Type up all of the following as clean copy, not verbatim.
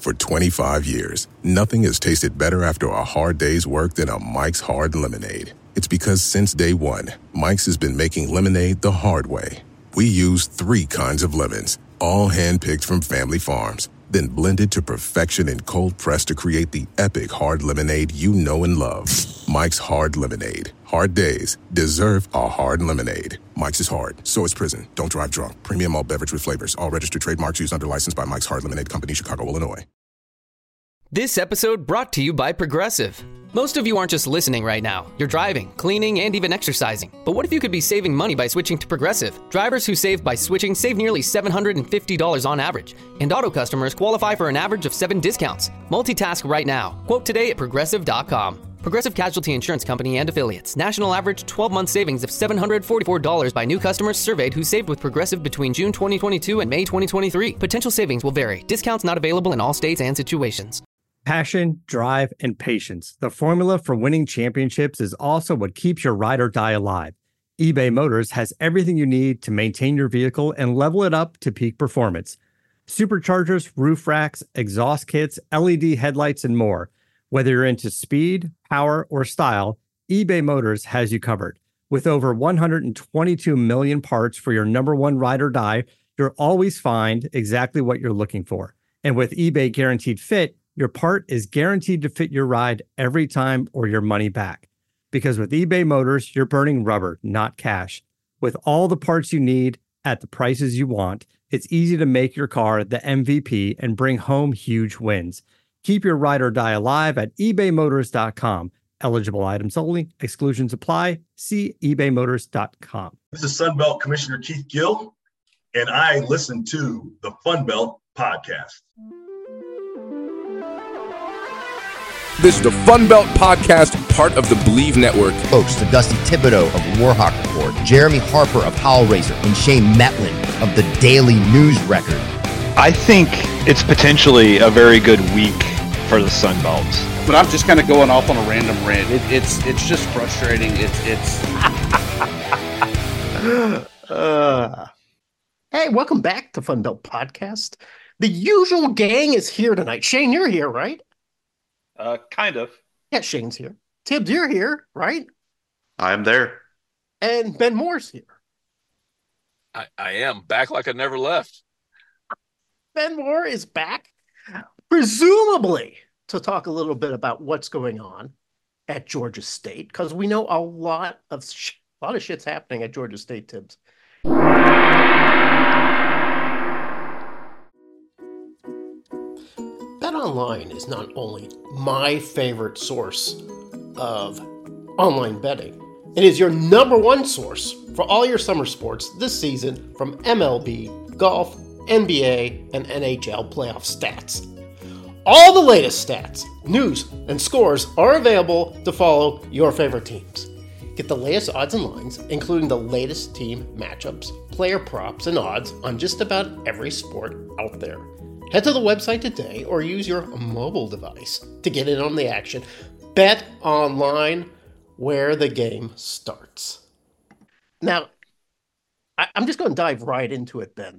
For 25 years, nothing has tasted better after a hard day's work than a Mike's Hard Lemonade. It's because since day one, Mike's has been making lemonade the hard way. We use 3 kinds of lemons, all hand-picked from family farms, then blended to perfection and cold-pressed to create the epic hard lemonade you know and love. Mike's Hard Lemonade. Hard days deserve a hard lemonade. Mike's is hard, so is prison. Don't drive drunk. Premium malt beverage with flavors. All registered trademarks used under license by Mike's Hard Lemonade Company, Chicago, Illinois. This episode brought to you by Progressive. Most of you aren't just listening right now. You're driving, cleaning, and even exercising. But what if you could be saving money by switching to Progressive? Drivers who save by switching save nearly $750 on average. And auto customers qualify for an average of 7 discounts. Multitask right now. Quote today at Progressive.com. Progressive Casualty Insurance Company and Affiliates. National average 12-month savings of $744 by new customers surveyed who saved with Progressive between June 2022 and May 2023. Potential savings will vary. Discounts not available in all states and situations. Passion, drive, and patience. The formula for winning championships is also what keeps your ride or die alive. eBay Motors has everything you need to maintain your vehicle and level it up to peak performance. Superchargers, roof racks, exhaust kits, LED headlights, and more. Whether you're into speed, power, or style, eBay Motors has you covered. With over 122 million parts for your number one ride or die, you'll always find exactly what you're looking for. And with eBay Guaranteed Fit, your part is guaranteed to fit your ride every time or your money back. Because with eBay Motors, you're burning rubber, not cash. With all the parts you need at the prices you want, it's easy to make your car the MVP and bring home huge wins. Keep your ride or die alive at ebaymotors.com. Eligible items only. Exclusions apply. See ebaymotors.com. This is Sunbelt Commissioner Keith Gill, and I listen to the Funbelt Podcast. This is the Funbelt Podcast, part of the Believe Network. Hosts Augusty Thibodeau of Warhawk Report, Jeremy Harper of Howlraiser, and Shane Metlin of the Daily News Record. I think it's potentially a very good week for the Sunbelt. But I'm just kind of going off on a random rant. It's just frustrating. Hey, welcome back to Funbelt Podcast. The usual gang is here tonight. Shane, you're here, right? Kind of. Yeah, Shane's here. Tibbs, you're here, right? I'm there. And Ben Moore's here. I am back like I never left. Ben Moore is back, presumably to talk a little bit about what's going on at Georgia State, because we know a lot of shit's happening at Georgia State, Tibbs. BetOnline is not only my favorite source of online betting, it is your number one source for all your summer sports this season, from MLB, golf, NBA, and NHL playoff stats. All the latest stats, news, and scores are available to follow your favorite teams. Get the latest odds and lines, including the latest team matchups, player props, and odds on just about every sport out there. Head to the website today or use your mobile device to get in on the action. Bet online, where the game starts. Now, I'm just going to dive right into it, Ben.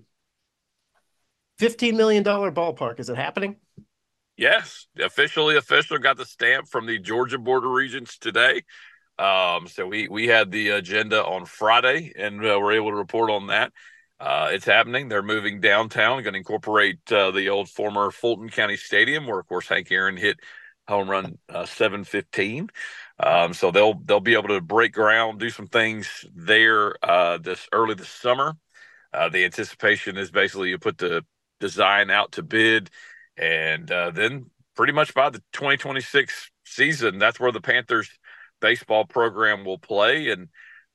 $15 million ballpark. Is it happening? Yes, official got the stamp from the Georgia Board of Regents today. So we had the agenda on Friday, and we're able to report on that. It's happening. They're moving downtown, going to incorporate the old former Fulton County Stadium, where, of course, Hank Aaron hit home run 715. So they'll be able to break ground, do some things there this summer. The anticipation is basically you put the design out to bid, and then pretty much by the 2026 season, that's where the Panthers baseball program will play. And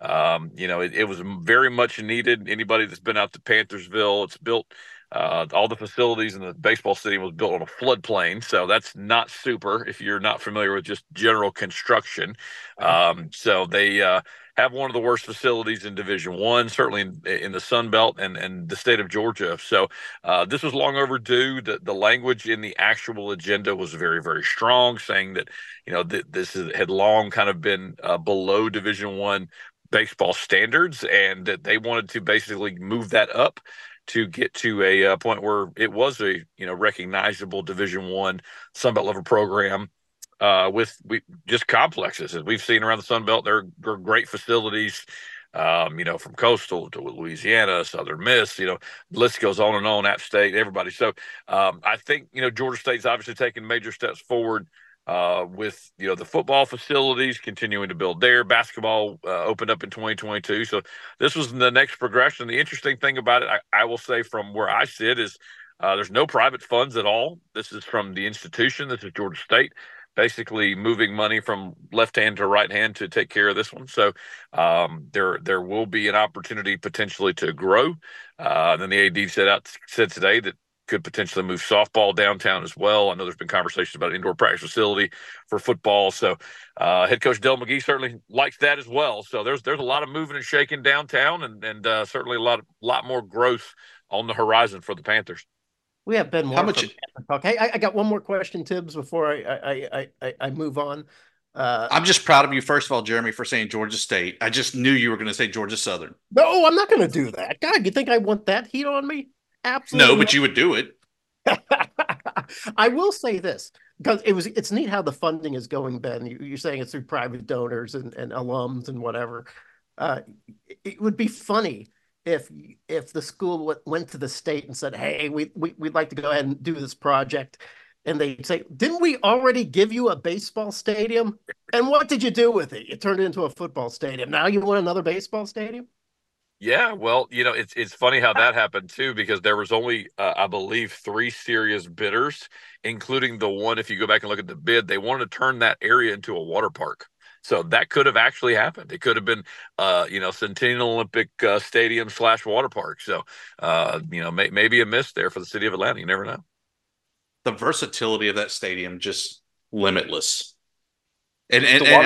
it was very much needed. Anybody that's been out to Panthersville, it's built, all the facilities in the baseball stadium was built on a floodplain. So that's not super if you're not familiar with just general construction. So they have one of the worst facilities in Division I, certainly in the Sun Belt and the state of Georgia. So this was long overdue. The language in the actual agenda was very, very strong, saying that, had long kind of been below Division I baseball standards, and that they wanted to basically move that up to get to a point where it was a recognizable Division I Sun Belt level program with just complexes. As we've seen around the Sun Belt, there are great facilities. From Coastal to Louisiana, Southern Miss, the list goes on, App State, everybody. So I think, Georgia State's obviously taken major steps forward with, the football facilities, continuing to build there. Basketball opened up in 2022. So this was the next progression. The interesting thing about it, I will say from where I sit, is there's no private funds at all. This is from the institution. This is Georgia State, basically moving money from left hand to right hand to take care of this one. So there will be an opportunity potentially to grow. Then the AD said today that could potentially move softball downtown as well. I know there's been conversations about an indoor practice facility for football. So head coach Dell McGee certainly likes that as well. So there's a lot of moving and shaking downtown, and certainly a lot more growth on the horizon for the Panthers. We have Ben Moore. Hey, I got one more question, Tibbs, before I move on. I'm just proud of you, first of all, Jeremy, for saying Georgia State. I just knew you were going to say Georgia Southern. No, I'm not going to do that. God, you think I want that heat on me? Absolutely. No, but you would do it. I will say this, because it's neat how the funding is going, Ben. You're saying it's through private donors and alums and whatever. It would be funny if the school went to the state and said, hey, we'd like to go ahead and do this project. And they say, didn't we already give you a baseball stadium? And what did you do with it? You turned it into a football stadium. Now you want another baseball stadium? Yeah, well, it's funny how that happened too, because there was only, I believe, 3 serious bidders, including the one, if you go back and look at the bid, they wanted to turn that area into a water park. So that could have actually happened. It could have been, Centennial Olympic Stadium / water park. So, maybe a miss there for the city of Atlanta. You never know. The versatility of that stadium, just limitless. And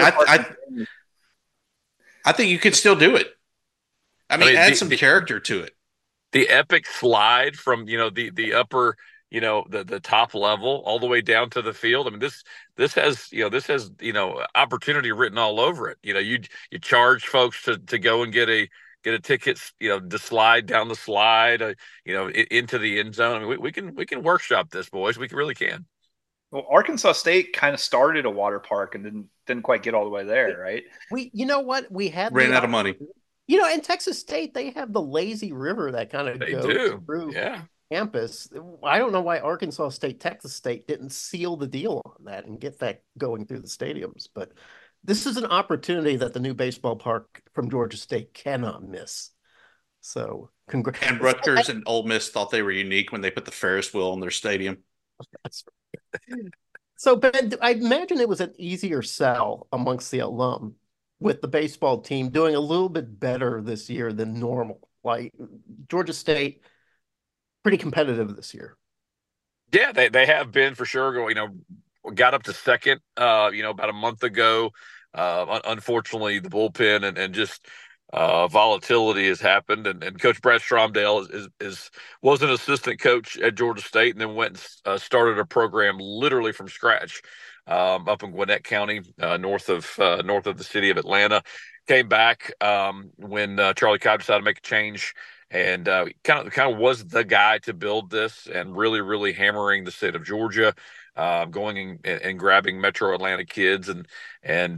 I think you could still do it. I mean, add some character to it. The epic slide from, the upper, the top level all the way down to the field. I mean, this has opportunity written all over it. You charge folks to go and get a ticket, to slide down the slide, into the end zone. I mean, we can workshop this, boys. We really can. Well, Arkansas State kind of started a water park and didn't quite get all the way there, right? We ran out of money. In Texas State, they have the lazy river that kind of goes through campus. I don't know why Arkansas State, Texas State didn't seal the deal on that and get that going through the stadiums. But this is an opportunity that the new baseball park from Georgia State cannot miss. So, congrats. And Rutgers and Ole Miss thought they were unique when they put the Ferris wheel in their stadium. That's right. So, Ben, I imagine it was an easier sell amongst the alum with the baseball team doing a little bit better this year than normal. Like Georgia State, pretty competitive this year. Yeah, they have been for sure. Got up to second, about a month ago. Unfortunately, the bullpen and just volatility has happened. And Coach Brad Stromdale was an assistant coach at Georgia State and then went and started a program literally from scratch. Up in Gwinnett County, north of the city of Atlanta. Came back when Charlie Cobb decided to make a change, and kind of was the guy to build this and really, really hammering the state of Georgia, going and grabbing Metro Atlanta kids, and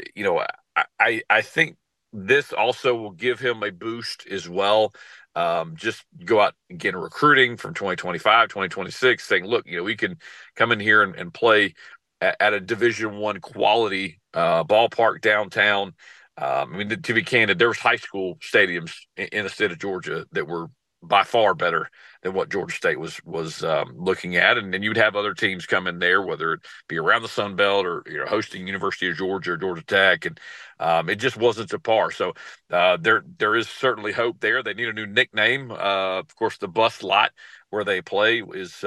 I think this also will give him a boost as well. Just go out and get a recruiting from 2025, 2026, saying, look, we can come in here and play at a Division I quality ballpark downtown. To be candid, there was high school stadiums in the state of Georgia that were by far better than what Georgia State was looking at, and then you would have other teams come in there, whether it be around the Sun Belt or hosting University of Georgia or Georgia Tech, and it just wasn't to par. So there is certainly hope there. They need a new nickname. Of course, the bus lot where they play is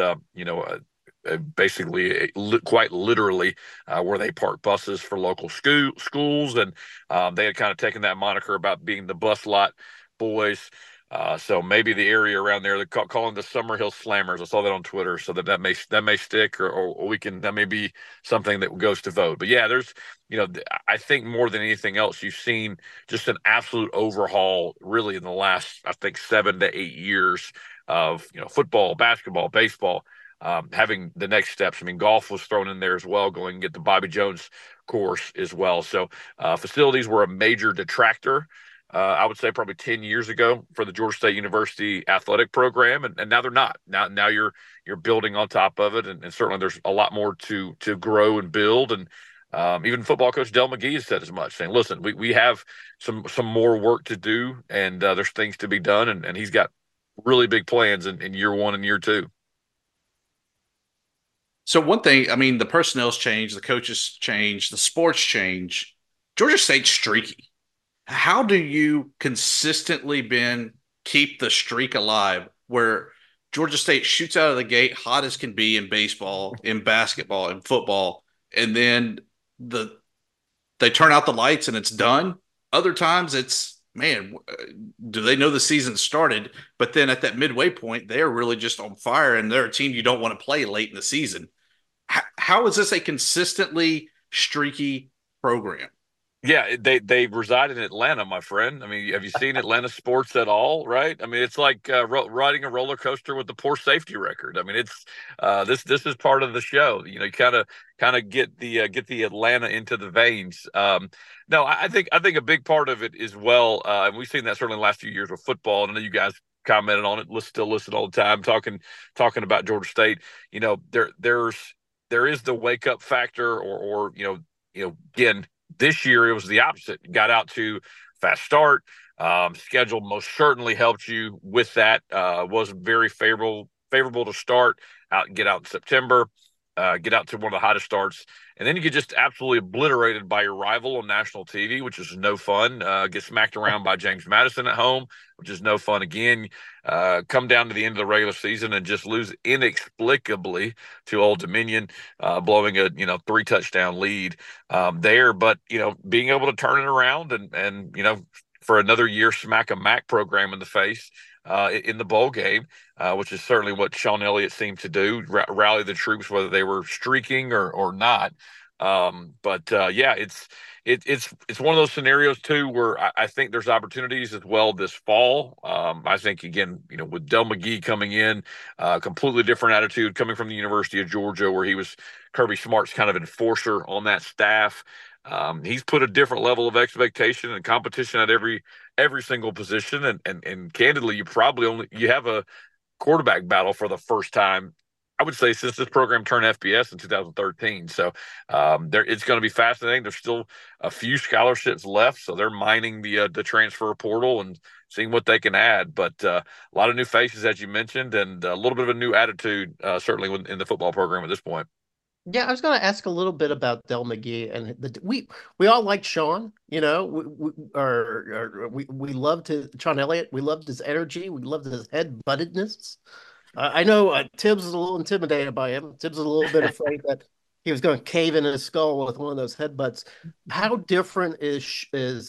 basically quite literally where they park buses for local schools, and they had kind of taken that moniker about being the bus lot boys. So maybe the area around there, they're calling the Summerhill Slammers. I saw that on Twitter, so that may stick, or we can, that may be something that goes to vote. But yeah, there's, I think more than anything else, you've seen just an absolute overhaul really in the last, I think, 7 to 8 years of football, basketball, baseball, having the next steps. I mean, golf was thrown in there as well, going and get the Bobby Jones course as well. So facilities were a major detractor. I would say probably 10 years ago for the Georgia State University athletic program, and now they're not. Now you're building on top of it, and certainly there's a lot more to grow and build. And even football coach Del McGee has said as much, saying, "Listen, we have some more work to do, and there's things to be done." And he's got really big plans in year one and year two. So one thing, I mean, the personnel's changed, the coaches change, the sports change. Georgia State's streaky. How do you consistently keep the streak alive where Georgia State shoots out of the gate hot as can be in baseball, in basketball, in football, and then they turn out the lights and it's done? Other times it's, man, do they know the season started? But then at that midway point, they're really just on fire, and they're a team you don't want to play late in the season. How is this a consistently streaky program? Yeah, they reside in Atlanta, my friend. I mean, have you seen Atlanta sports at all? Right? I mean, it's like riding a roller coaster with the poor safety record. I mean, it's this is part of the show. You kind of get the Atlanta into the veins. No, I think a big part of it is and we've seen that certainly in the last few years with football. And I know you guys commented on it. Still listen all the time, talking about Georgia State. There is the wake up factor, or again. This year, it was the opposite. Got out to fast start. Schedule most certainly helped you with that. Was very favorable to start out. Get out in September. Get out to one of the hottest starts, and then you get just absolutely obliterated by your rival on national TV, which is no fun. Get smacked around by James Madison at home, which is no fun again. Come down to the end of the regular season and just lose inexplicably to Old Dominion, blowing a 3-touchdown lead there. But being able to turn it around and for another year smack a MAC program in the face in the bowl game, which is certainly what Sean Elliott seemed to do, rally the troops, whether they were streaking or not. Yeah, it's one of those scenarios too where I think there's opportunities as well this fall. I think again, with Del McGee coming in, completely different attitude coming from the University of Georgia, where he was Kirby Smart's kind of enforcer on that staff. He's put a different level of expectation and competition at every single position, and candidly, you have a quarterback battle for the first time, I would say, since this program turned FBS in 2013. So it's going to be fascinating. There's still a few scholarships left, so they're mining the transfer portal and seeing what they can add. But a lot of new faces, as you mentioned, and a little bit of a new attitude, certainly in the football program at this point. Yeah, I was going to ask a little bit about Del McGee, and we all liked Sean. We loved Sean Elliott. We loved his energy. We loved his head-buttedness. I know Tibbs was a little intimidated by him. Tibbs was a little bit afraid that he was going to cave in his skull with one of those headbutts. How different is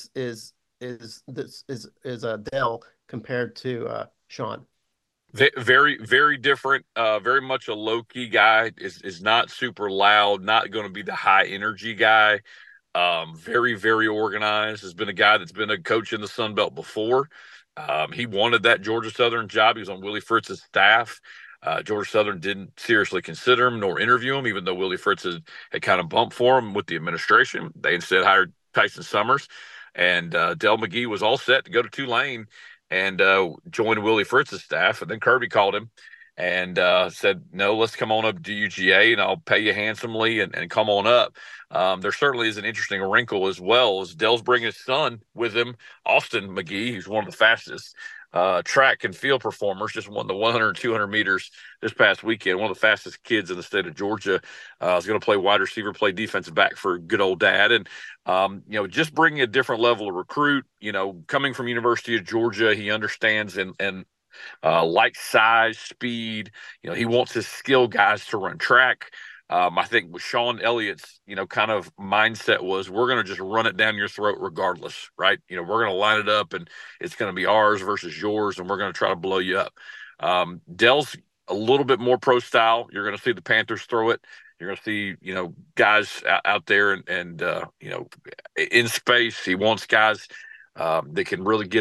Del compared to Sean? Very, very different. Very much a low-key guy. Is not super loud. Not going to be the high energy guy. Very, very organized. Has been a guy that's been a coach in the Sun Belt before. He wanted that Georgia Southern job. He was on Willie Fritz's staff. Georgia Southern didn't seriously consider him nor interview him, even though Willie Fritz had kind of bumped for him with the administration. They instead hired Tyson Summers, and Del McGee was all set to go to Tulane and join Willie Fritz's staff. And then Kirby called him and said, no, let's come on up to UGA, and I'll pay you handsomely and come on up. There certainly is an interesting wrinkle as well, as Del's bringing his son with him, Austin McGee, who's one of the fastest track and field performers, just won the 100 and 200 meters this past weekend. One of the fastest kids in the state of Georgia. Is going to play wide receiver, play defensive back for good old dad. And, just bringing a different level of recruit, coming from University of Georgia, he understands and like size, speed. He wants his skill guys to run track. I think with Sean Elliott's, kind of mindset was, we're going to just run it down your throat regardless, right? We're going to line it up, and it's going to be ours versus yours, and we're going to try to blow you up. Del's a little bit more pro style. You're going to see the Panthers throw it. You're going to see, guys out there and in space. He wants guys that can really get out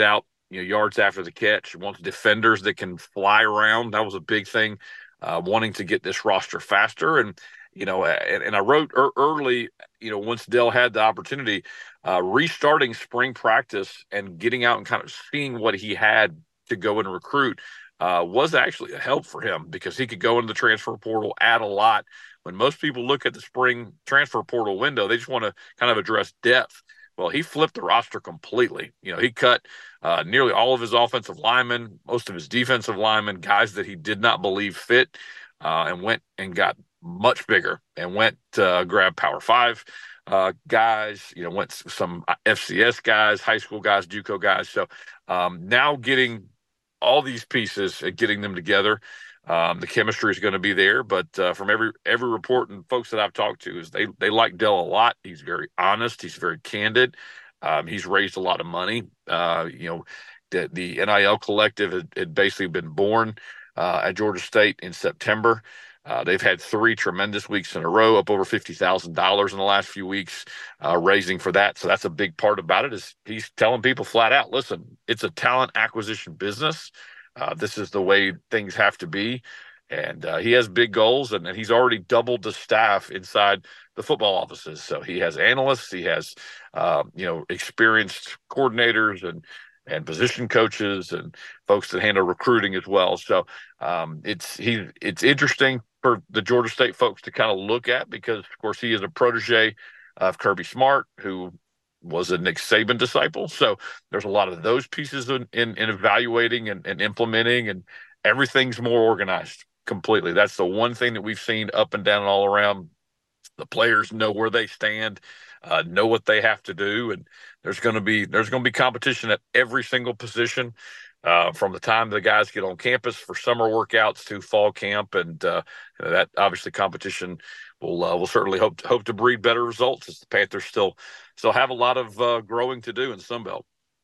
yards after the catch. He wants defenders that can fly around. That was a big thing, wanting to get this roster faster. And I wrote early, once Dell had the opportunity, restarting spring practice and getting out and kind of seeing what he had to go and recruit was actually a help for him, because he could go into the transfer portal, add a lot. When most people look at the spring transfer portal window, they just want to kind of address depth. Well, he flipped the roster completely. He cut nearly all of his offensive linemen, most of his defensive linemen, guys that he did not believe fit, and went and got much bigger and went to grab Power 5 guys, went some FCS guys, high school guys, JUCO guys. So now getting all these pieces and getting them together, the chemistry is going to be there. But from every report and folks that I've talked to, is they like Dell a lot. He's very honest. He's very candid. He's raised a lot of money. The NIL collective had basically been born at Georgia State in September. They've had 3 tremendous weeks in a row, up over $50,000 in the last few weeks, raising for that. So that's a big part about it, is he's telling people flat out, listen, it's a talent acquisition business. This is the way things have to be. And he has big goals, and he's already doubled the staff inside the football offices. So he has analysts, he has, experienced coordinators and position coaches and folks that handle recruiting as well. So it's interesting for the Georgia State folks to kind of look at, because of course he is a protege of Kirby Smart, who was a Nick Saban disciple. So there's a lot of those pieces in evaluating and implementing, and everything's more organized completely. That's the one thing that we've seen up and down and all around. The players know where they stand, know what they have to do, and there's going to be competition at every single position, from the time the guys get on campus for summer workouts to fall camp, and that obviously competition will certainly hope to breed better results, as the Panthers still have a lot of growing to do in the Sun Belt.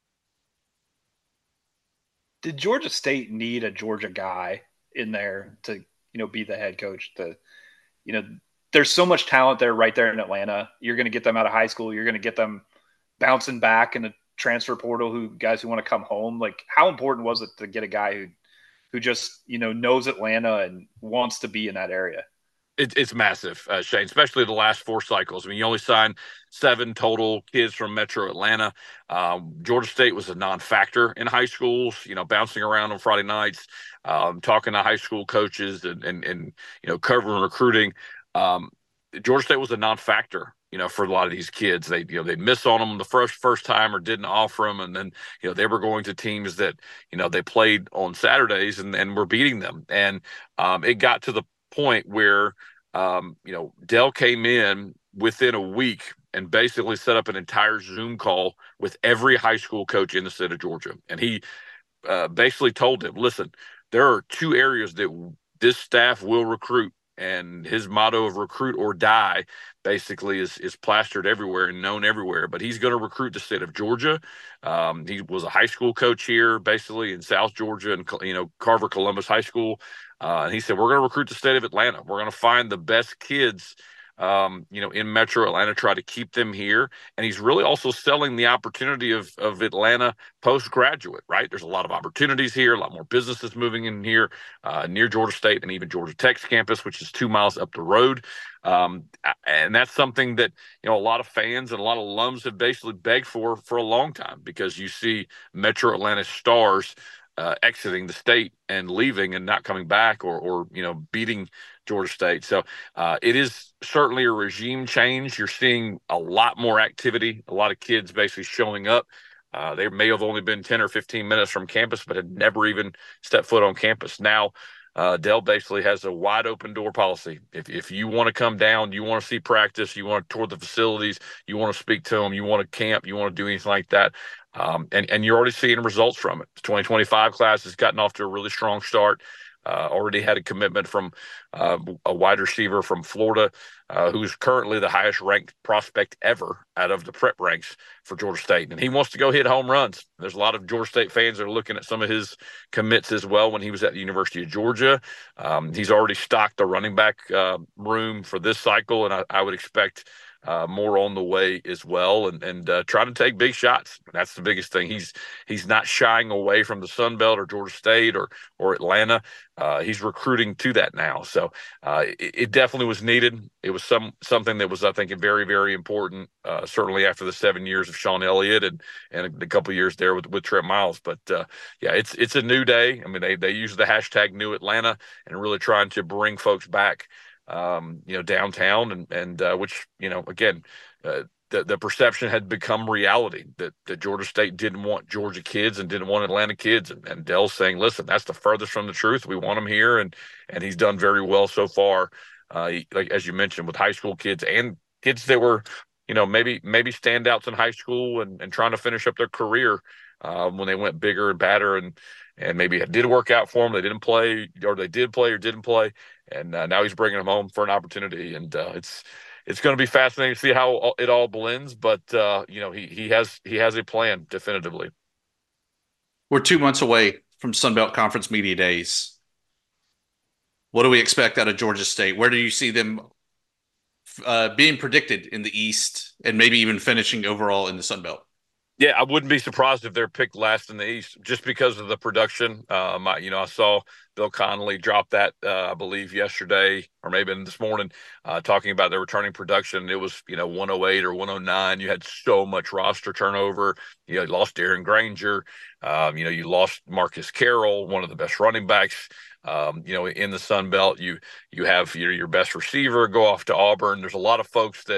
Did Georgia State need a Georgia guy in there to be the head coach? There's so much talent there, right there in Atlanta. You're going to get them out of high school. You're going to get them bouncing back in the transfer portal, guys who want to come home. Like, how important was it to get a guy who just knows Atlanta and wants to be in that area? It's massive, Shane, especially the last 4 cycles. I mean, you only signed 7 total kids from Metro Atlanta. Georgia State was a non-factor in high schools, bouncing around on Friday nights, talking to high school coaches and covering recruiting. Georgia State was a non-factor, for a lot of these kids. They miss on them the first time, or didn't offer them. And then, they were going to teams that, they played on Saturdays and were beating them. And it got to the point where, Dell came in within a week and basically set up an entire Zoom call with every high school coach in the state of Georgia. And he basically told them, listen, there are 2 areas that this staff will recruit. And his motto of recruit or die basically is plastered everywhere and known everywhere. But he's going to recruit the state of Georgia. He was a high school coach here, basically in South Georgia, and Carver Columbus High School. And he said, we're going to recruit the state of Atlanta. We're going to find the best kids, in Metro Atlanta, try to keep them here. And he's really also selling the opportunity of Atlanta postgraduate, right? There's a lot of opportunities here, a lot more businesses moving in here, near Georgia State and even Georgia Tech's campus, which is 2 miles up the road. And that's something that, a lot of fans and a lot of alums have basically begged for a long time, because you see Metro Atlanta stars exiting the state and leaving and not coming back, or beating Georgia State. So it is certainly a regime change. You're seeing a lot more activity, a lot of kids basically showing up. They may have only been 10 or 15 minutes from campus, but had never even stepped foot on campus. Now, Dell basically has a wide open door policy. If you want to come down, you want to see practice, you want to tour the facilities, you want to speak to them, you want to camp, you want to do anything like that, and you're already seeing results from it. The 2025 class has gotten off to a really strong start. Already had a commitment from a wide receiver from Florida, who's currently the highest ranked prospect ever out of the prep ranks for Georgia State. And he wants to go hit home runs. There's a lot of Georgia State fans that are looking at some of his commits as well when he was at the University of Georgia. He's already stocked the running back room for this cycle, and I would expect more on the way as well, and trying to take big shots. That's the biggest thing. He's not shying away from the Sun Belt or Georgia State or Atlanta. He's recruiting to that now. So it definitely was needed. It was something that was, I think, very, very important, certainly after the 7 years of Sean Elliott and a couple of years there with Trent Miles. But yeah, it's a new day. I mean, they use the hashtag New Atlanta and really trying to bring folks back downtown and which, again, the perception had become reality that Georgia State didn't want Georgia kids and didn't want Atlanta kids. And Dell's saying, listen, that's the furthest from the truth. We want them here. And he's done very well so far. Like, as you mentioned, with high school kids and kids that were, maybe standouts in high school and trying to finish up their career when they went bigger and badder and maybe it did work out for them. They didn't play, or they did play or didn't play. And now he's bringing them home for an opportunity. And it's going to be fascinating to see how it all blends. But, he has a plan definitively. We're 2 months away from Sun Belt Conference Media Days. What do we expect out of Georgia State? Where do you see them being predicted in the East and maybe even finishing overall in the Sun Belt? Yeah, I wouldn't be surprised if they're picked last in the East just because of the production. I saw Bill Connolly drop that, I believe, yesterday or maybe this morning, talking about their returning production. It was, 108 or 109. You had so much roster turnover. You lost Darren Granger. You lost Marcus Carroll, one of the best running backs, in the Sun Belt. You have your best receiver go off to Auburn. There's a lot of folks that,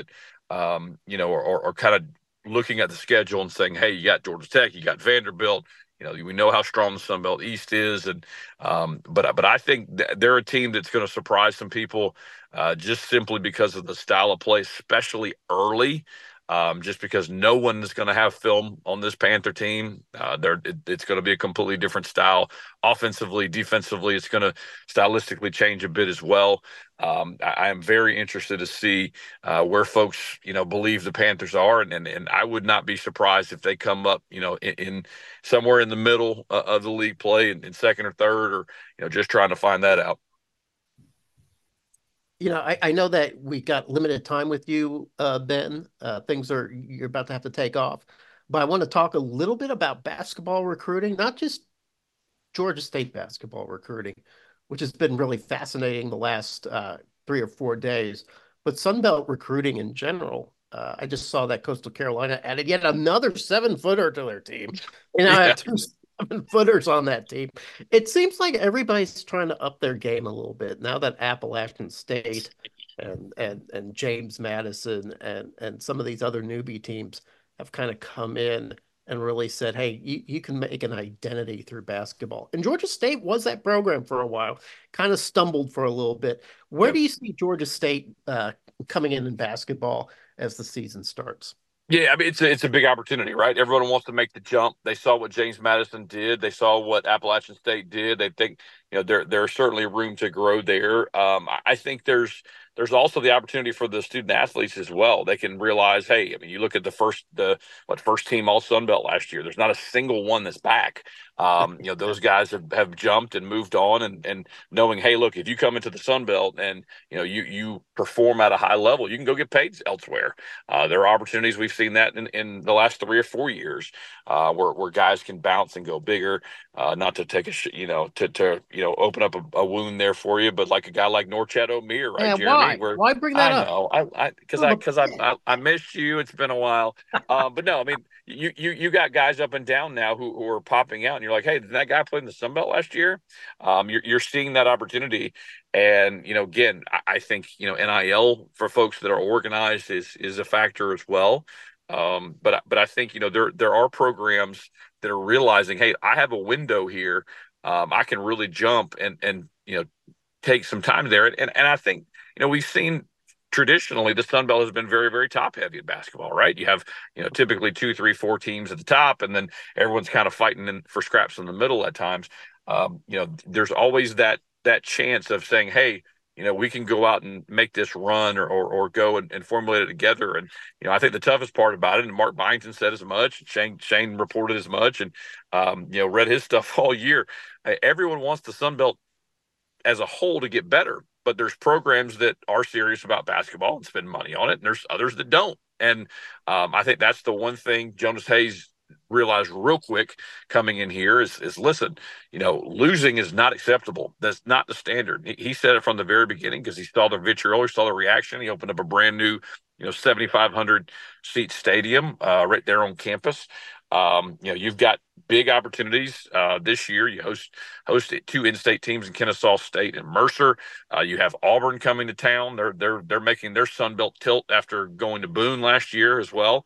are kind of looking at the schedule and saying, hey, you got Georgia Tech, you got Vanderbilt, we know how strong the Sun Belt East is. And but I think they're a team that's going to surprise some people just simply because of the style of play, especially early. Just because no one is going to have film on this Panther team. It's going to be a completely different style. Offensively, defensively, it's going to stylistically change a bit as well. I am very interested to see where folks, believe the Panthers are. And I would not be surprised if they come up, in somewhere in the middle of the league play in second or third or, just trying to find that out. I know that we got limited time with you, Ben. You're about to have to take off. But I want to talk a little bit about basketball recruiting, not just Georgia State basketball recruiting, which has been really fascinating the last 3 or 4 days, but Sun Belt recruiting in general. I just saw that Coastal Carolina added yet another 7-footer to their team. And I have 2 7-footers on that team. It seems like everybody's trying to up their game a little bit now that Appalachian State and James Madison and some of these other newbie teams have kind of come in and really said, hey, you can make an identity through basketball. And Georgia State was that program for a while, kind of stumbled for a little bit. Where do you see Georgia State coming in basketball as the season starts? Yeah, I mean, it's a big opportunity, right? Everyone wants to make the jump. They saw what James Madison did. They saw what Appalachian State did. They think, there's certainly room to grow there. I think there's also the opportunity for the student athletes as well. They can realize, hey, I mean, you look at the first team all Sun Belt last year. There's not a single one that's back. Those guys have jumped and moved on and knowing, hey, look, if you come into the Sun Belt and you perform at a high level, you can go get paid elsewhere. There are opportunities. We've seen that in the last 3 or 4 years where guys can bounce and go bigger. Not to take to open up a wound there for you, but like a guy like Norchad O'Meara, right, Jeremy? Why bring that up? I know, because I missed you. It's been a while, but no, I mean, you got guys up and down now who are popping out, and you're like, hey, did that guy play in the Sun Belt last year? You're seeing that opportunity, and again, I think NIL for folks that are organized is a factor as well. But I think there are programs that are realizing, hey, I have a window here. I can really jump and take some time there. And I think we've seen traditionally the Sun Belt has been very, very top heavy in basketball, right? You have typically 2, 3, 4 teams at the top, and then everyone's kind of fighting for scraps in the middle at times. There's always that chance of saying, hey, we can go out and make this run or go and formulate it together. And, I think the toughest part about it, and Mark Byington said as much, Shane reported as much, and, read his stuff all year. Everyone wants the Sun Belt as a whole to get better, but there's programs that are serious about basketball and spend money on it, and there's others that don't. And I think that's the one thing Jonas Hayes realized real quick coming in here is listen, losing is not acceptable. That's not the standard. He said it from the very beginning because he saw the vitriol, he saw the reaction. He opened up a brand new, 7,500 seat stadium right there on campus. You've got big opportunities this year. You host 2 in-state teams in Kennesaw State and Mercer. You have Auburn coming to town. They're making their Sun Belt tilt after going to Boone last year as well.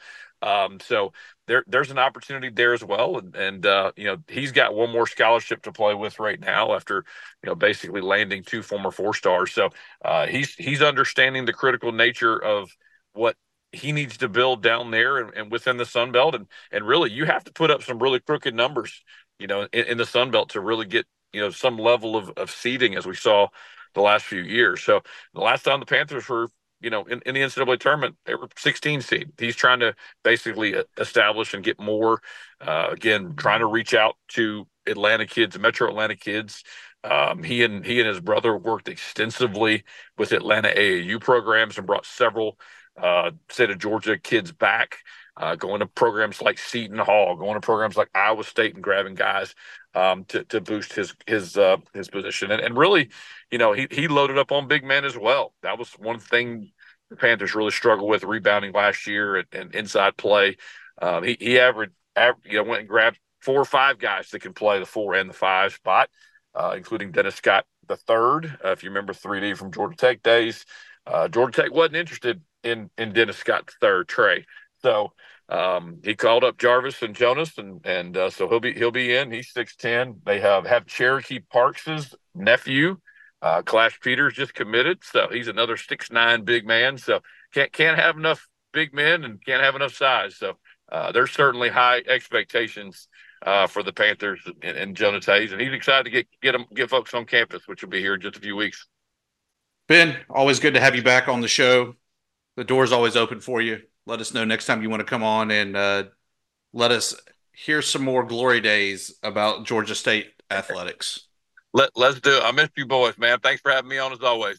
So there's an opportunity there as well. And he's got one more scholarship to play with right now after, basically landing 2 former 4-stars. So he's understanding the critical nature of what he needs to build down there and within the Sun Belt. And really, you have to put up some really crooked numbers, in the Sun Belt to really get, some level of seeding as we saw the last few years. So the last time the Panthers were, in the NCAA tournament, they were 16 seed. He's trying to basically establish and get more, again, trying to reach out to Atlanta kids, Metro Atlanta kids. He and his brother worked extensively with Atlanta AAU programs and brought several state of Georgia kids back, going to programs like Seton Hall, going to programs like Iowa State and grabbing guys to boost his position. And really, he loaded up on big men as well. That was one thing the Panthers really struggled with rebounding last year and inside play. He averaged, went and grabbed 4 or 5 guys that can play the 4 and the 5 spot, including Dennis Scott III. If you remember 3D from Georgia Tech days, Georgia Tech wasn't interested in Dennis Scott III, Trey. So he called up Jarvis and Jonas, and so he'll be in. He's 6'10". They have Cherokee Parks's nephew, Clash Peters, just committed, so he's another 6'9" big man. So can't have enough big men and can't have enough size. So there's certainly high expectations for the Panthers and Jonas Hayes, and he's excited to get folks on campus, which will be here in just a few weeks. Ben, always good to have you back on the show. The door's always open for you. Let us know next time you want to come on and let us hear some more glory days about Georgia State athletics. Let's do it. I miss you boys, man. Thanks for having me on as always.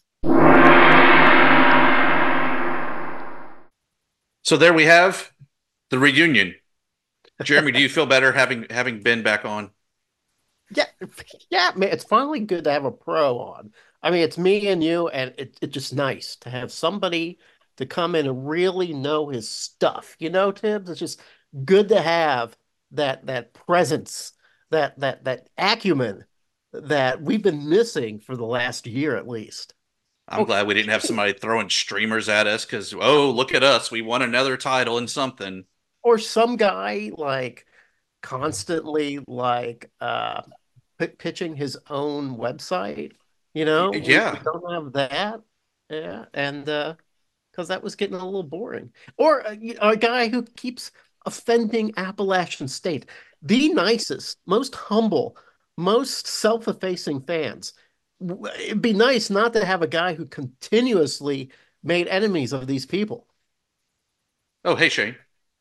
So there we have the reunion. Jeremy, do you feel better having Ben back on? Yeah, man. It's finally good to have a pro on. I mean, it's me and you, and it's just nice to have somebody to come in and really know his stuff. Tibbs, it's just good to have that presence, that acumen that we've been missing for the last year at least. I'm glad we didn't have somebody throwing streamers at us because, look at us. We won another title in something. Or some guy constantly pitching his own website, Yeah. We don't have that. Yeah. And because that was getting a little boring. Or a guy who keeps offending Appalachian State, the nicest, most humble, most self-effacing fans. It'd be nice not to have a guy who continuously made enemies of these people. Oh, hey, Shane.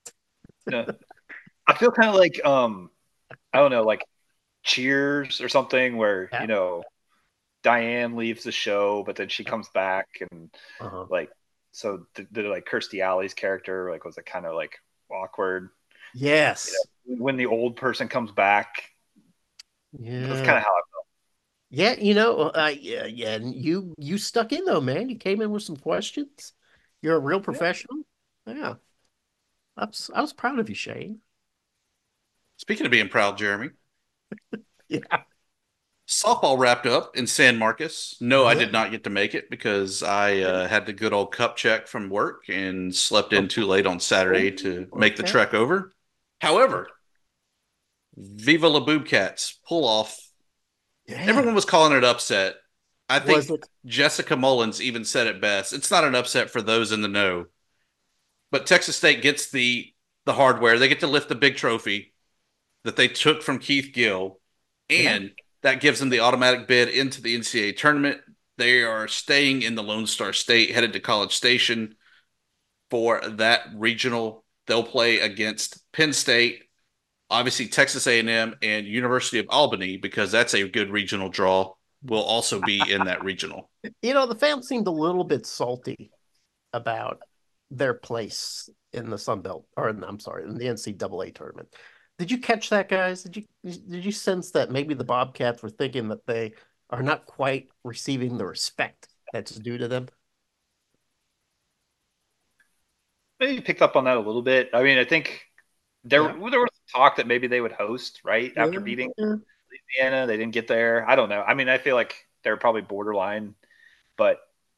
I feel kind of like, I don't know, like Cheers or something where, Diane leaves the show, but then she comes back and so the like Kirstie Alley's character, was it kind of like awkward? Yes. When the old person comes back. Yeah. That's kind of how I felt. Yeah, and you stuck in though, man. You came in with some questions. You're a real professional. Yeah. I was proud of you, Shane. Speaking of being proud, Jeremy. Yeah. Softball wrapped up in San Marcos. No, I did not get to make it because I had the good old cup check from work and slept in too late on Saturday to make the trek over. However, Viva La Boobcats pull off. Yeah. Everyone was calling it upset. I think Jessica Mullins even said it best. It's not an upset for those in the know. But Texas State gets the hardware. They get to lift the big trophy that they took from Keith Gill, and that gives them the automatic bid into the NCAA tournament. They are staying in the Lone Star State, headed to College Station for that regional. They'll play against Penn State, obviously Texas A&M, and University of Albany, because that's a good regional draw. will also be in that regional. The fans seemed a little bit salty about their place in the Sun Belt, I'm sorry, in the NCAA tournament. Did you catch that, guys? Did you sense that maybe the Bobcats were thinking that they are not quite receiving the respect that's due to them? Maybe picked up on that a little bit. I mean, I think there was talk that maybe they would host, right? After beating Louisiana. They didn't get there. I don't know. I mean, I feel like they're probably borderline, but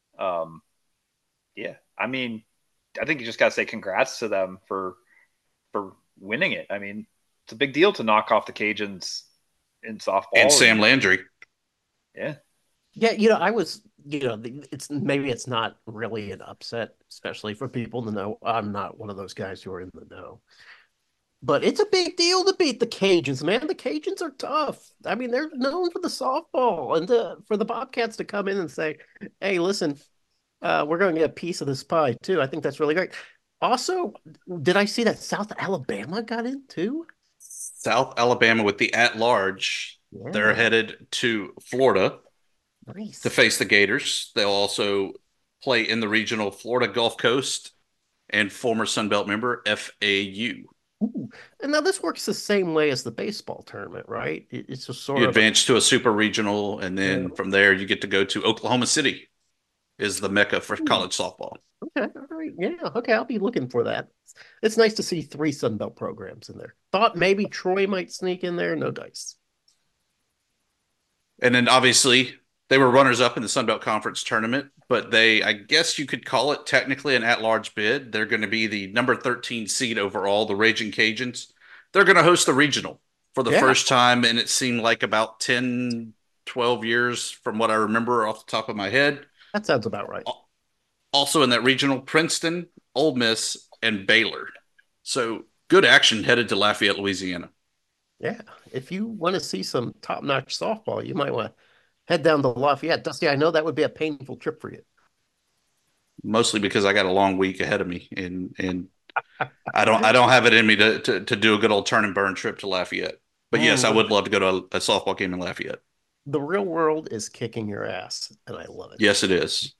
yeah. I mean, I think you just got to say congrats to them for winning it. I mean, it's a big deal to knock off the Cajuns in softball. And Sam Landry. Yeah. Yeah, I was, it's not really an upset, especially for people to know. I'm not one of those guys who are in the know. But it's a big deal to beat the Cajuns, man. The Cajuns are tough. I mean, they're known for the softball, and for the Bobcats to come in and say, "Hey, listen, we're going to get a piece of this pie too." I think that's really great. Also, did I see that South Alabama got in too? South Alabama with the at-large. Yeah. They're headed to Florida to face the Gators. They'll also play in the regional Florida Gulf Coast and former Sun Belt member FAU. Ooh. And now this works the same way as the baseball tournament, right? It's just sort of advance to a super regional, and then from there you get to go to Oklahoma City, is the mecca for college softball. Okay, all right, yeah, okay, I'll be looking for that. It's nice to see 3 Sun Belt programs in there. Thought maybe Troy might sneak in there, no dice. And then obviously they were runners-up in the Sun Belt Conference tournament, but I guess you could call it technically an at-large bid. They're going to be the number 13 seed overall, the Raging Cajuns. They're going to host the regional for the first time, and it seemed like about 10, 12 years from what I remember off the top of my head. That sounds about right. Also in that regional, Princeton, Ole Miss, and Baylor. So good action headed to Lafayette, Louisiana. Yeah, if you want to see some top-notch softball, you might want to head down to Lafayette. Dusty, I know that would be a painful trip for you. Mostly because I got a long week ahead of me, and I don't have it in me to do a good old turn and burn trip to Lafayette. But yes, I would love to go to a softball game in Lafayette. The real world is kicking your ass, and I love it. Yes, it is.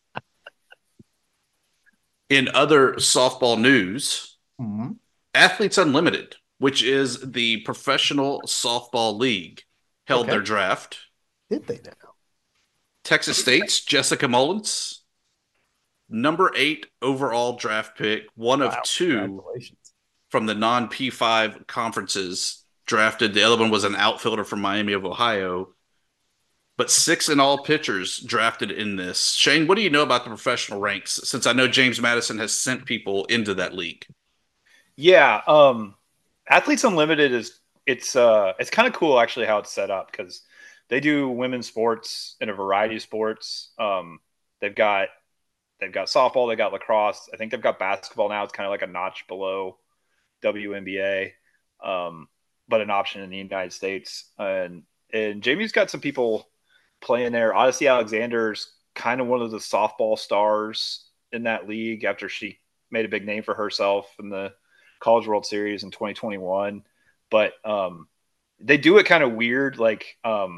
In other softball news, Athletes Unlimited, which is the professional softball league, held their draft. Did they now? Texas State's Jessica Mullins, number 8 overall draft pick, one of 2 from the non-P5 conferences drafted. The other one was an outfielder from Miami of Ohio. But 6 in all pitchers drafted in this. Shane, what do you know about the professional ranks? Since I know James Madison has sent people into that league. Yeah, Athletes Unlimited it's kind of cool actually how it's set up because they do women's sports and a variety of sports. They've got softball, they got lacrosse. I think they've got basketball now. It's kind of like a notch below WNBA, but an option in the United States. And Jamie's got some people playing there. Odyssey Alexander's kind of one of the softball stars in that league after she made a big name for herself in the College World Series in 2021. But they do it kind of weird. Like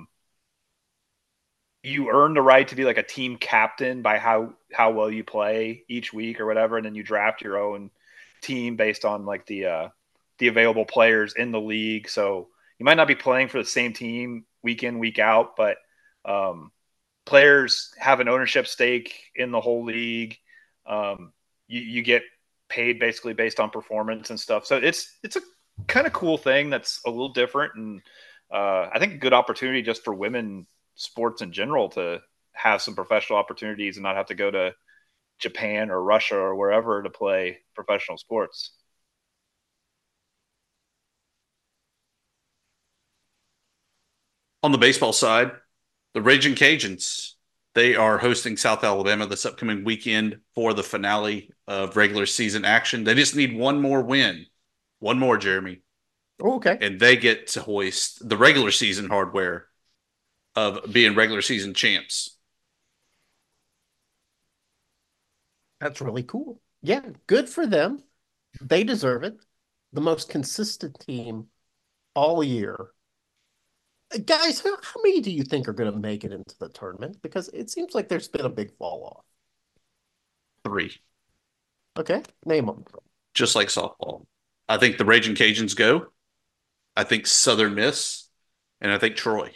you earn the right to be like a team captain by how well you play each week or whatever. And then you draft your own team based on like the available players in the league. So you might not be playing for the same team week in, week out, but players have an ownership stake in the whole league. You get paid basically based on performance and stuff. So it's a kind of cool thing that's a little different. And I think a good opportunity just for women sports in general to have some professional opportunities and not have to go to Japan or Russia or wherever to play professional sports. On the baseball side, the Raging Cajuns, they are hosting South Alabama this upcoming weekend for the finale of regular season action. They just need one more win. One more, Jeremy. Oh, okay. And they get to hoist the regular season hardware of being regular season champs. That's really cool. Yeah, good for them. They deserve it. The most consistent team all year. Guys, how many do you think are going to make it into the tournament? Because it seems like there's been a big fall off. 3, Okay, name them. just like softball. I think the Raging Cajuns go. I think Southern Miss, and I think Troy.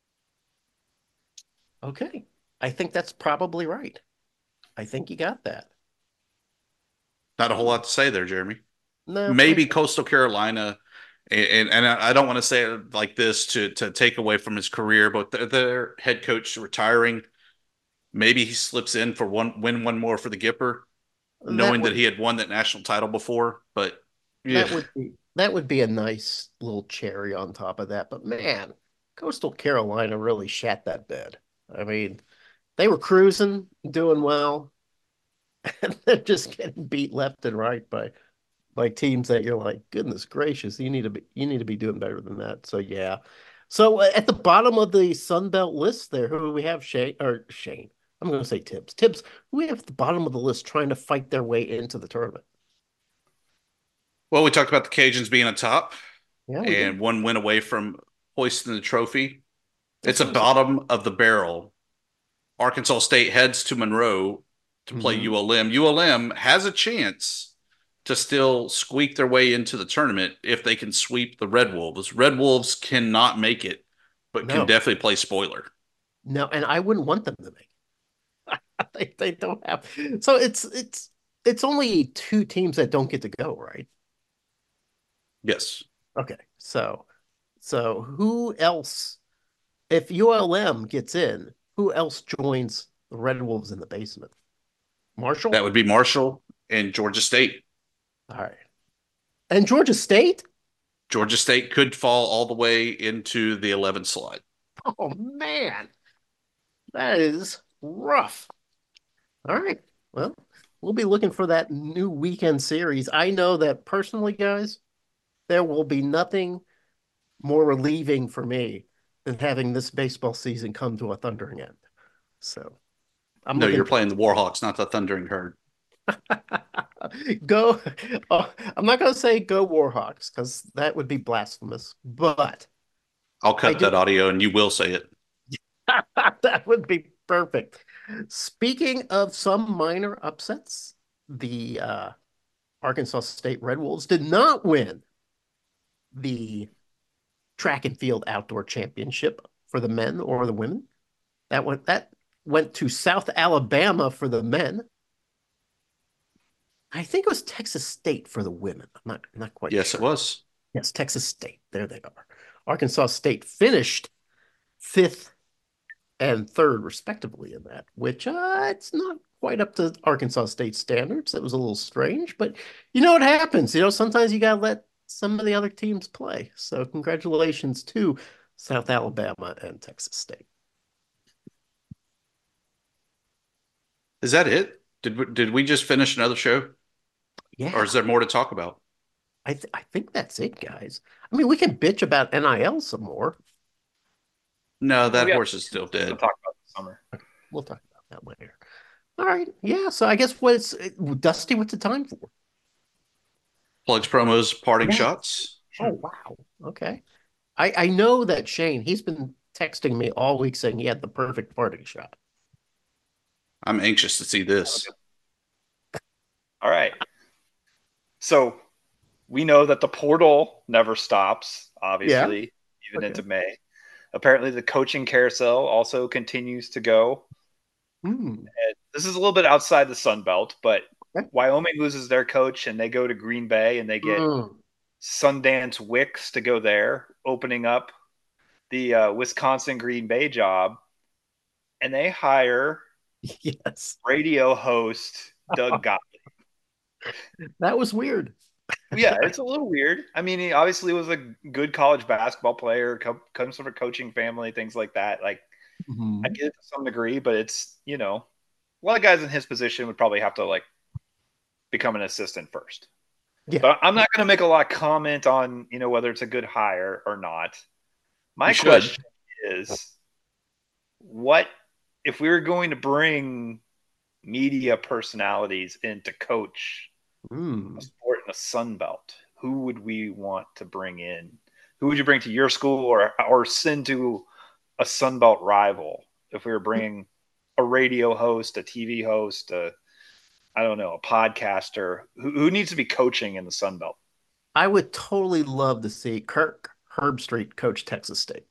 Okay, I think that's probably right. I think you got that. Not a whole lot to say there, Jeremy. No, Maybe Coastal Carolina, and I don't want to say it like this to take away from his career, but their head coach retiring. Maybe he slips in for win one more for the Gipper, knowing that he had won that national title before. But yeah, that would be a nice little cherry on top of that. But man, Coastal Carolina really shat that bed. I mean, they were cruising, doing well, and they're just getting beat left and right by teams that you're like, goodness gracious, you need to be doing better than that. So yeah. So at the bottom of the Sun Belt list there, who do we have? Shane. I'm going to say Tibbs. Tibbs, who we have at the bottom of the list trying to fight their way into the tournament? well, we talked about the Cajuns being on top Yeah, and one win away from hoisting the trophy. It's a bottom of the barrel. Arkansas State heads to Monroe to play ULM. ULM has a chance to still squeak their way into the tournament if they can sweep the Red Wolves. Red Wolves cannot make it, but can definitely play spoiler. No, and I wouldn't want them to make it. They don't have. So it's only 2 teams that don't get to go, right? Yes. Okay. So who else, if ULM gets in, who else joins the Red Wolves in the basement? Marshall? That would be Marshall and Georgia State. All right. And Georgia State? Georgia State could fall all the way into the 11 slot. Oh, man. That is rough. All right. Well, we'll be looking for that new weekend series. I know that personally, guys, there will be nothing more relieving for me than having this baseball season come to a thundering end. So No, you're playing the Warhawks, not the Thundering Herd. Go. I'm not going to say go Warhawks because that would be blasphemous, but I'll cut that audio and you will say it. That would be perfect. Speaking of some minor upsets, the Arkansas State Red Wolves did not win the track and field outdoor championship for the men or the women. That went to South Alabama for the men. I think it was Texas State for the women. I'm not quite sure. Yes, it was. Yes, Texas State. There they are. Arkansas State finished 5th and 3rd, respectively, in that, which it's not quite up to Arkansas State standards. That was a little strange, but you know what happens. You know, sometimes you got to let some of the other teams play. So congratulations to South Alabama and Texas State. Is that it? Did we just finish another show? Yeah. Or is there more to talk about? I think that's it, guys. I mean, we can bitch about NIL some more. No, that horse is still dead. We'll talk about the summer. We'll talk about that later. All right. Yeah. So I guess Dusty, what's the time for? Plugs, promos, parting shots. Oh, wow. Okay. I know that Shane, he's been texting me all week saying he had the perfect parting shot. I'm anxious to see this. All right. So we know that the portal never stops, obviously, even into May. Apparently, the coaching carousel also continues to go. And this is a little bit outside the Sun Belt, but Wyoming loses their coach and they go to Green Bay and they get Sundance Wicks to go there, opening up the Wisconsin Green Bay job. And they hire radio host Doug Gottlieb. That was weird. Yeah, it's a little weird. I mean, he obviously was a good college basketball player, comes from a coaching family, things like that. Like, I get it to some degree, but it's, you know, a lot of guys in his position would probably have to, like, become an assistant first. Yeah. But I'm not going to make a lot of comment on, you know, whether it's a good hire or not. My question is, what if we were going to bring media personalities in to coach a sport in the Sun Belt, who would we want to bring in who would you bring to your school or send to a Sun Belt rival? If we were bringing a radio host, a TV host, I don't know, a podcaster, who needs to be coaching in the Sun Belt? I would totally love to see Kirk Herbstreit coach Texas State.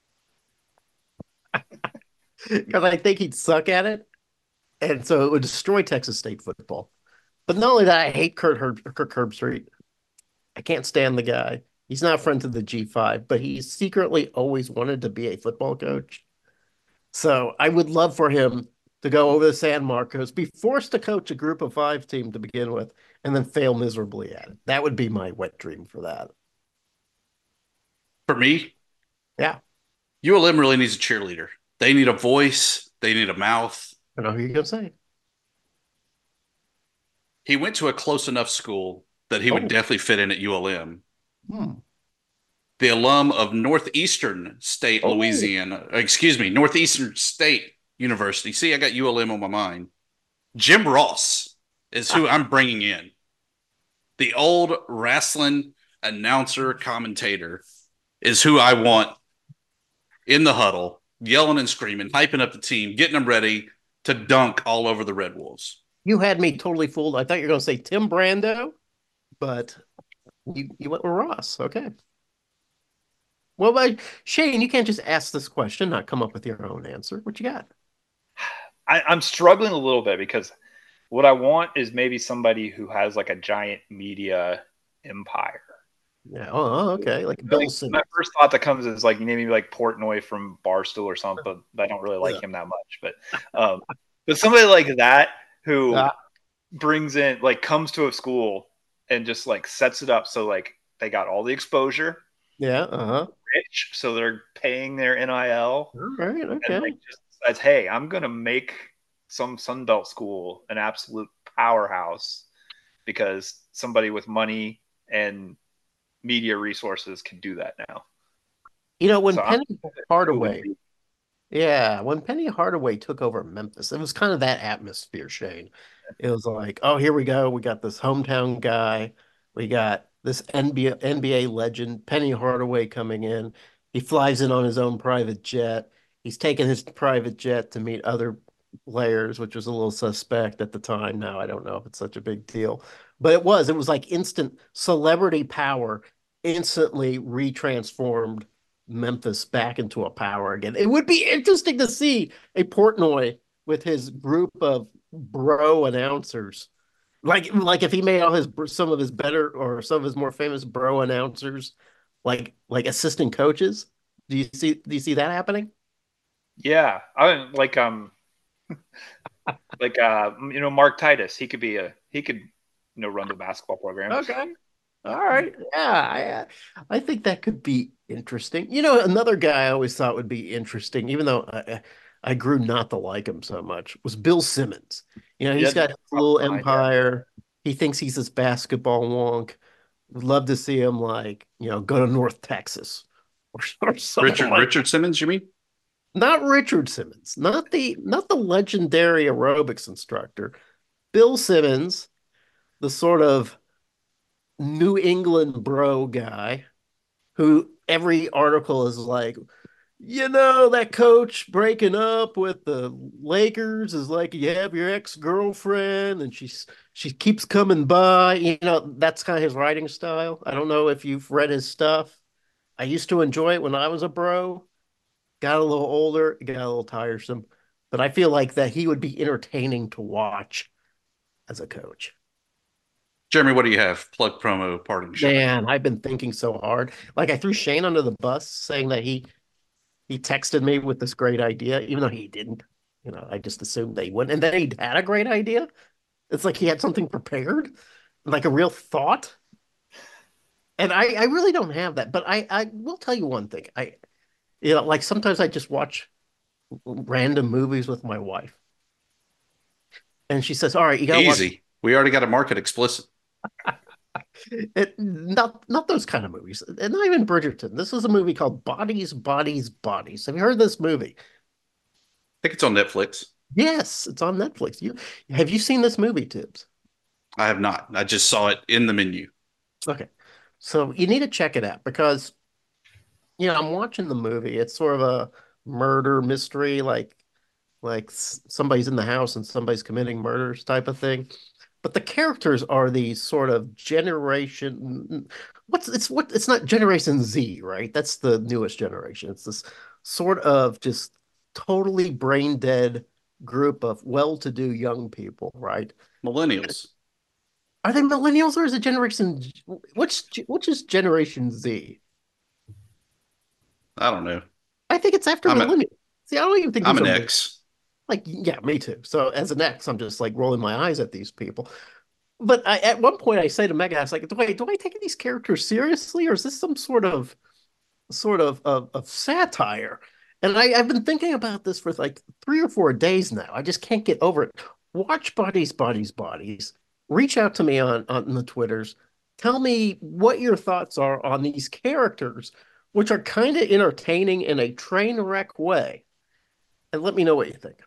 Because I think he'd suck at it. And so it would destroy Texas State football. But not only that, I hate Kirk Herbstreit. I can't stand the guy. He's not friends with the G5, but he secretly always wanted to be a football coach. So I would love for him to go over to San Marcos, be forced to coach a group of 5 team to begin with, and then fail miserably at it. That would be my wet dream for that. For me? Yeah. ULM really needs a cheerleader. They need a voice. They need a mouth. I know who you're going to say. He went to a close enough school that he would definitely fit in at ULM. The alum of Northeastern State, Louisiana. Excuse me, Northeastern State University. See, I got ULM on my mind. Jim Ross is who I'm bringing in. The old wrestling announcer commentator is who I want in the huddle, yelling and screaming, hyping up the team, getting them ready to dunk all over the Red Wolves. You had me totally fooled. I thought you were going to say Tim Brando, but you went with Ross. Okay. Well, but Shane, you can't just ask this question, not come up with your own answer. What you got? I'm struggling a little bit because what I want is maybe somebody who has like a giant media empire. Yeah. Oh, okay. Like Bill Simmons. My first thought that comes is like maybe like Portnoy from Barstool or something. But I don't really like him that much. But somebody like that who brings in, like, comes to a school and just like sets it up so like they got all the exposure. Yeah. Rich, so they're paying their NIL. All right. Okay. And like just decides, hey, I'm gonna make some Sunbelt school an absolute powerhouse because somebody with money and media resources can do that now. You know, when Penny Hardaway took over Memphis, it was kind of that atmosphere, Shane. It was like, oh, here we go. We got this hometown guy. We got this NBA legend, Penny Hardaway, coming in. He flies in on his own private jet. He's taken his private jet to meet other players, which was a little suspect at the time. Now I don't know if it's such a big deal, but it was like instant celebrity power, instantly retransformed Memphis back into a power again. It would be interesting to see a Portnoy with his group of bro announcers. Like if he made all some of his better or some of his more famous bro announcers like assistant coaches. Do you see that happening? Yeah. I like Mark Titus. He could run the basketball program. Okay. All right. Yeah. I think that could be interesting. You know, another guy I always thought would be interesting, even though I grew not to like him so much, was Bill Simmons. You know, he's got a little empire. He thinks he's this basketball wonk. Would love to see him, like, you know, go to North Texas or something. Richard Simmons, you mean? Not Richard Simmons, not the legendary aerobics instructor. Bill Simmons, the sort of New England bro guy who every article is like, you know, that coach breaking up with the Lakers is like you have your ex-girlfriend and she keeps coming by. You know, that's kind of his writing style. I don't know if you've read his stuff. I used to enjoy it when I was a bro. Got a little older, got a little tiresome. But I feel like that he would be entertaining to watch as a coach. Jeremy, what do you have? Plug promo parting shot. Man, I've been thinking so hard. Like, I threw Shane under the bus saying that he texted me with this great idea, even though he didn't. You know, I just assumed they wouldn't. And then he had a great idea. It's like he had something prepared, like a real thought. And I really don't have that. But I will tell you one thing. Like sometimes I just watch random movies with my wife. And she says, all right, you got to watch. We already got to mark it explicit. Not those kind of movies, and not even Bridgerton. This is a movie called Bodies, Bodies, Bodies. Have you heard of this movie? I think it's on Netflix. Yes, it's on Netflix. Have you seen this movie, Tibbs? I have not. I just saw it in the menu. Okay, so you need to check it out because I'm watching the movie. It's sort of a murder mystery, like somebody's in the house and somebody's committing murders type of thing. But the characters are these sort of generation. It's not Generation Z, right? That's the newest generation. It's this sort of just totally brain dead group of well-to-do young people, right? Millennials. Are they millennials or is it Generation? Which is Generation Z? I don't know. I think it's after millennials. See, I don't even think I'm an X. Like, yeah, me too. So as an X, I'm just like rolling my eyes at these people. But at one point, I say to Megan, I was like, do I take these characters seriously, or is this some sort of satire? And I've been thinking about this for like 3 or 4 days now. I just can't get over it. Watch Bodies. Reach out to me on the Twitters. Tell me what your thoughts are on these characters, which are kind of entertaining in a train wreck way. And let me know what you think.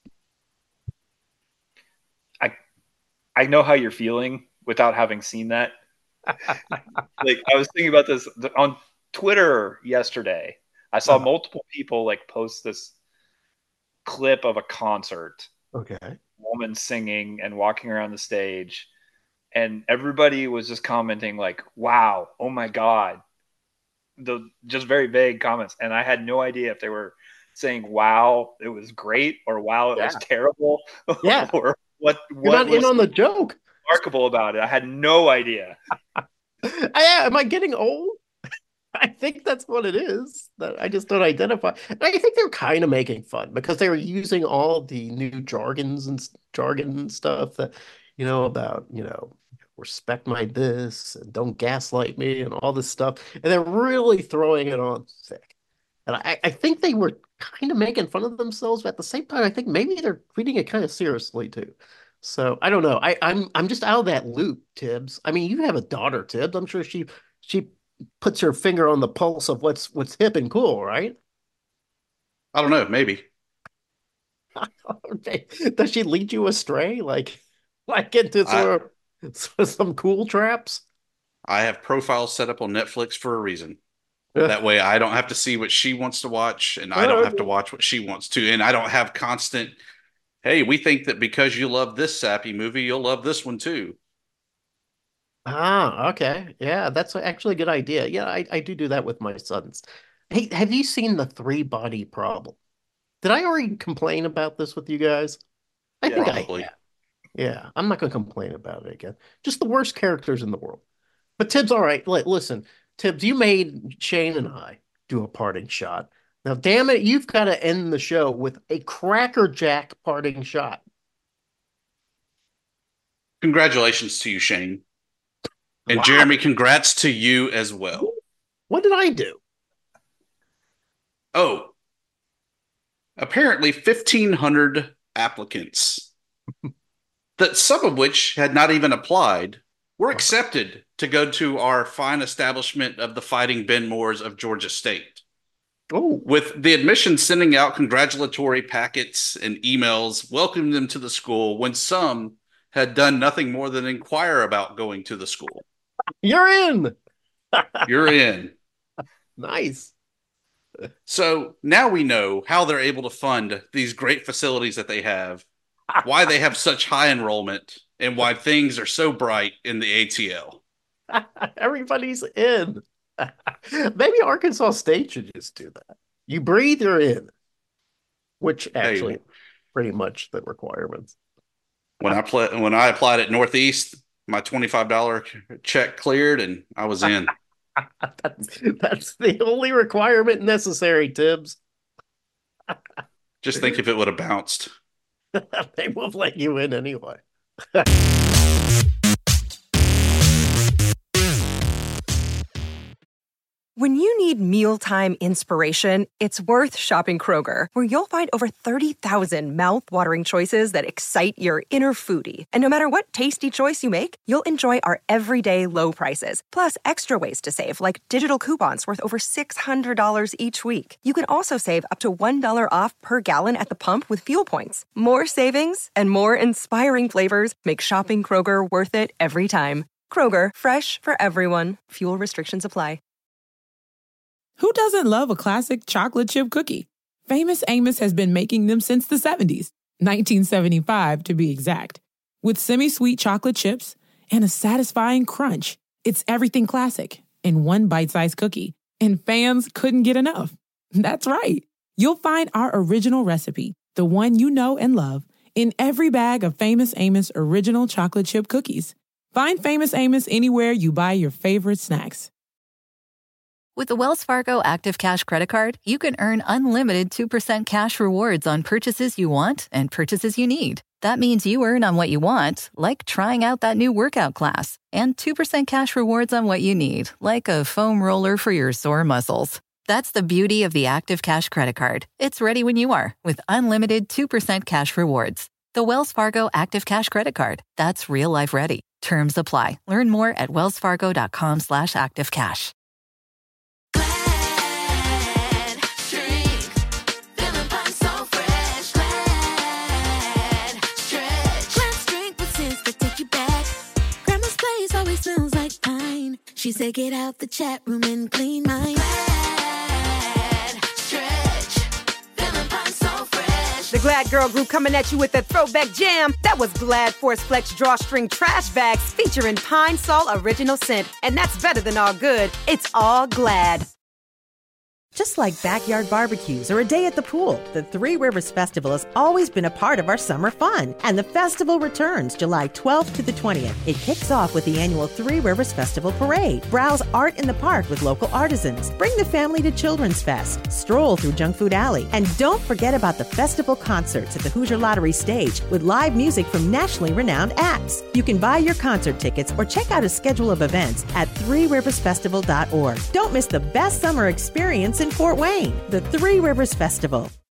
I know how you're feeling without having seen that. Like, I was thinking about this on Twitter yesterday. I saw multiple people like post this clip of a concert. Okay. Woman singing and walking around the stage, and everybody was just commenting like, wow, oh my God. Just very vague comments. And I had no idea if they were saying, wow, it was great, or wow, it was terrible. Yeah. Or what You're not in on the joke. Remarkable about it. I had no idea. Am I getting old? I think that's what it is. That I just don't identify. And I think they're kind of making fun because they were using all the new jargon and stuff that, about, respect my this and don't gaslight me and all this stuff. And they're really throwing it on thick. And I think they were kind of making fun of themselves, but at the same time, I think maybe they're treating it kind of seriously too. So I don't know. I'm just out of that loop, Tibbs. I mean, you have a daughter, Tibbs. I'm sure she puts her finger on the pulse of what's hip and cool, right? I don't know, maybe. Okay. Does she lead you astray, like into sort of some cool traps? I have profiles set up on Netflix for a reason. That way I don't have to see what she wants to watch, and I don't have to watch what she wants to. And I don't have constant, hey, we think that because you love this sappy movie, you'll love this one too. Ah, okay. Yeah, that's actually a good idea. Yeah, I do that with my sons. Hey, have you seen the 3-body problem? Did I already complain about this with you guys? I think probably. I have. Yeah, I'm not going to complain about it again. Just the worst characters in the world. But Tibbs, all right, listen. Tibbs, you made Shane and I do a parting shot. Now, damn it, you've got to end the show with a Cracker Jack parting shot. Congratulations to you, Shane. And Jeremy, congrats to you as well. What did I do? Oh, apparently 1,500 applicants, that some of which had not even applied, were accepted to go to our fine establishment of the Fighting Ben Moores of Georgia State. Oh. With the admission sending out congratulatory packets and emails welcoming them to the school when some had done nothing more than inquire about going to the school. You're in. You're in. Nice. So now we know how they're able to fund these great facilities that they have, why they have such high enrollment, and why things are so bright in the ATL. Everybody's in. Maybe Arkansas State should just do that. You breathe, you're in. Which actually pretty much the requirements. When I applied at Northeast, my $25 check cleared and I was in. That's the only requirement necessary, Tibbs. Just think if it would have bounced. They won't let you in anyway. When you need mealtime inspiration, it's worth shopping Kroger, where you'll find over 30,000 mouth-watering choices that excite your inner foodie. And no matter what tasty choice you make, you'll enjoy our everyday low prices, plus extra ways to save, like digital coupons worth over $600 each week. You can also save up to $1 off per gallon at the pump with fuel points. More savings and more inspiring flavors make shopping Kroger worth it every time. Kroger, fresh for everyone. Fuel restrictions apply. Who doesn't love a classic chocolate chip cookie? Famous Amos has been making them since the 70s, 1975 to be exact. With semi-sweet chocolate chips and a satisfying crunch, it's everything classic in one bite-sized cookie, and fans couldn't get enough. That's right. You'll find our original recipe, the one you know and love, in every bag of Famous Amos original chocolate chip cookies. Find Famous Amos anywhere you buy your favorite snacks. With the Wells Fargo Active Cash Credit Card, you can earn unlimited 2% cash rewards on purchases you want and purchases you need. That means you earn on what you want, like trying out that new workout class, and 2% cash rewards on what you need, like a foam roller for your sore muscles. That's the beauty of the Active Cash Credit Card. It's ready when you are, with unlimited 2% cash rewards. The Wells Fargo Active Cash Credit Card. That's real life ready. Terms apply. Learn more at wellsfargo.com/activecash. Smells like pine. She said, get out the chat room and clean mine. Glad, stretch, feeling pine so fresh. The Glad Girl Group coming at you with a throwback jam. That was Glad Force Flex Drawstring Trash Bags featuring Pine Sol Original Scent. And that's better than all good. It's all Glad. Just like backyard barbecues or a day at the pool, the Three Rivers Festival has always been a part of our summer fun. And the festival returns July 12th to the 20th. It kicks off with the annual Three Rivers Festival Parade. Browse art in the park with local artisans. Bring the family to Children's Fest. Stroll through Junk Food Alley. And don't forget about the festival concerts at the Hoosier Lottery stage with live music from nationally renowned acts. You can buy your concert tickets or check out a schedule of events at threeriversfestival.org. Don't miss the best summer experience in Fort Wayne, the Three Rivers Festival.